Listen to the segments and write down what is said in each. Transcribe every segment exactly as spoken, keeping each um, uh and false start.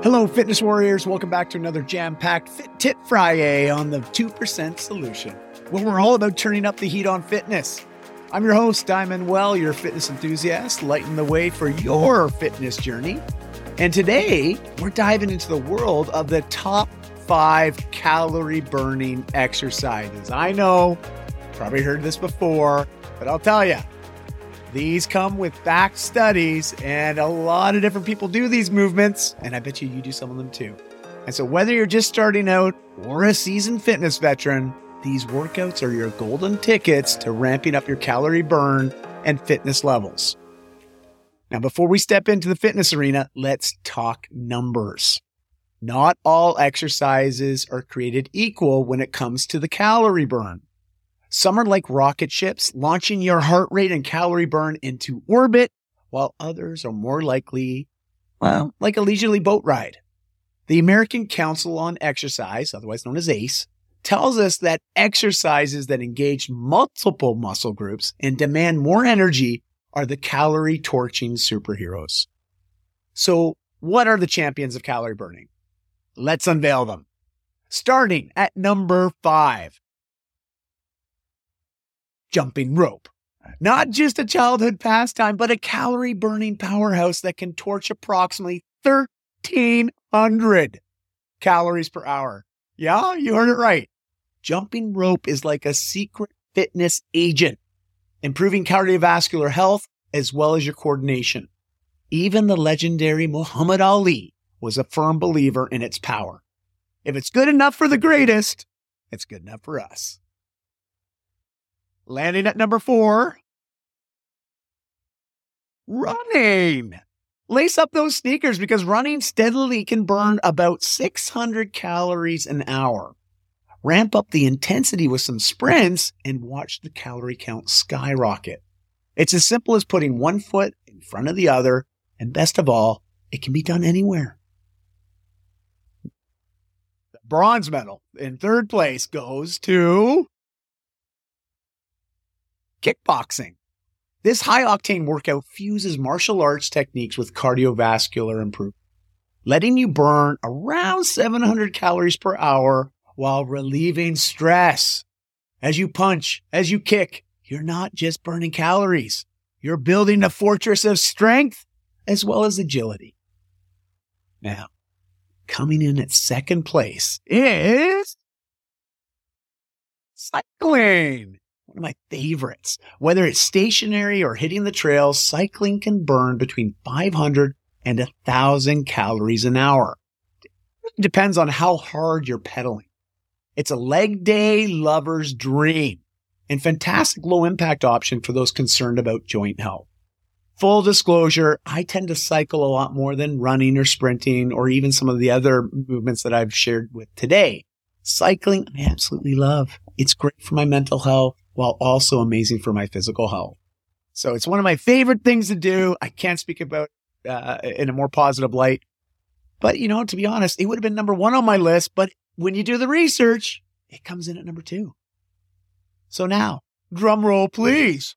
Hello, fitness warriors. Welcome back to another jam-packed Fit Tip Friday on the two percent Solution, where we're all about turning up the heat on fitness. I'm your host, Diamond Well, your fitness enthusiast, lighting the way for your fitness journey. And today, we're diving into the world of the top five calorie-burning exercises. I know, probably heard this before, but I'll tell you, these come with backed studies, and a lot of different people do these movements, and I bet you you do some of them too. And so whether you're just starting out or a seasoned fitness veteran, these workouts are your golden tickets to ramping up your calorie burn and fitness levels. Now, before we step into the fitness arena, let's talk numbers. Not all exercises are created equal when it comes to the calorie burn. Some are like rocket ships, launching your heart rate and calorie burn into orbit, while others are more likely, well, like a leisurely boat ride. The American Council on Exercise, otherwise known as A C E, tells us that exercises that engage multiple muscle groups and demand more energy are the calorie torching superheroes. So, what are the champions of calorie burning? Let's unveil them. Starting at number five. Jumping rope. Not just a childhood pastime, but a calorie-burning powerhouse that can torch approximately thirteen hundred calories per hour. Yeah, you heard it right. Jumping rope is like a secret fitness agent, improving cardiovascular health as well as your coordination. Even the legendary Muhammad Ali was a firm believer in its power. If it's good enough for the greatest, it's good enough for us. Landing at number four, running. Lace up those sneakers because running steadily can burn about six hundred calories an hour. Ramp up the intensity with some sprints and watch the calorie count skyrocket. It's as simple as putting one foot in front of the other, and best of all, it can be done anywhere. The bronze medal in third place goes to kickboxing. This high-octane workout fuses martial arts techniques with cardiovascular improvement, letting you burn around seven hundred calories per hour while relieving stress. As you punch, as you kick, you're not just burning calories. You're building a fortress of strength as well as agility. Now, coming in at second place is cycling. One of my favorites. Whether it's stationary or hitting the trails, cycling can burn between five hundred and one thousand calories an hour. It depends on how hard you're pedaling. It's a leg day lover's dream and fantastic low-impact option for those concerned about joint health. Full disclosure, I tend to cycle a lot more than running or sprinting or even some of the other movements that I've shared with today. Cycling, I absolutely love. It's great for my mental health, while also amazing for my physical health. So it's one of my favorite things to do. I can't speak about uh, in a more positive light. But, you know, to be honest, it would have been number one on my list. But when you do the research, it comes in at number two. So now, drum roll, please.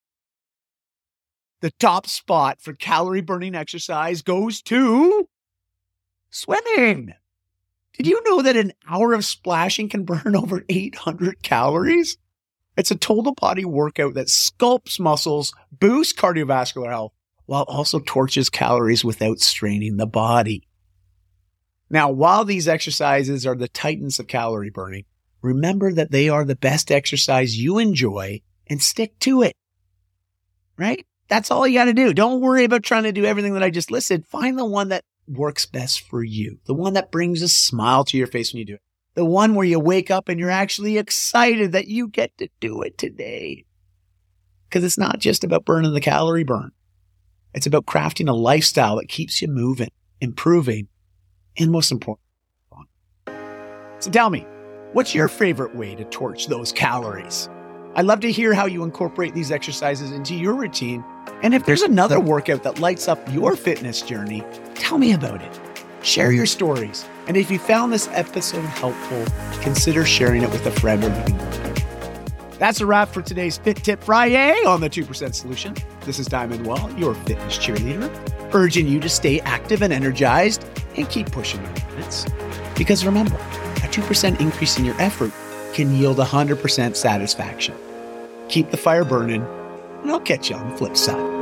The top spot for calorie burning exercise goes to swimming. Did you know that an hour of splashing can burn over eight hundred calories? It's a total body workout that sculpts muscles, boosts cardiovascular health, while also torches calories without straining the body. Now, while these exercises are the titans of calorie burning, remember that they are the best exercise you enjoy and stick to it. Right? That's all you got to do. Don't worry about trying to do everything that I just listed. Find the one that works best for you, the one that brings a smile to your face when you do it. The one where you wake up and you're actually excited that you get to do it today. Because it's not just about burning the calorie burn. It's about crafting a lifestyle that keeps you moving, improving, and most important, fun. So tell me, what's your favorite way to torch those calories? I'd love to hear how you incorporate these exercises into your routine. And if there's another workout that lights up your fitness journey, tell me about it. Share your stories. And if you found this episode helpful, consider sharing it with a friend or leaving a review. That's a wrap for today's Fit Tip Friday on the two percent Solution. This is Diamond Well, your fitness cheerleader. urging you to stay active and energized and keep pushing your limits. Because remember, a two percent increase in your effort can yield one hundred percent satisfaction. Keep the fire burning, and I'll catch you on the flip side.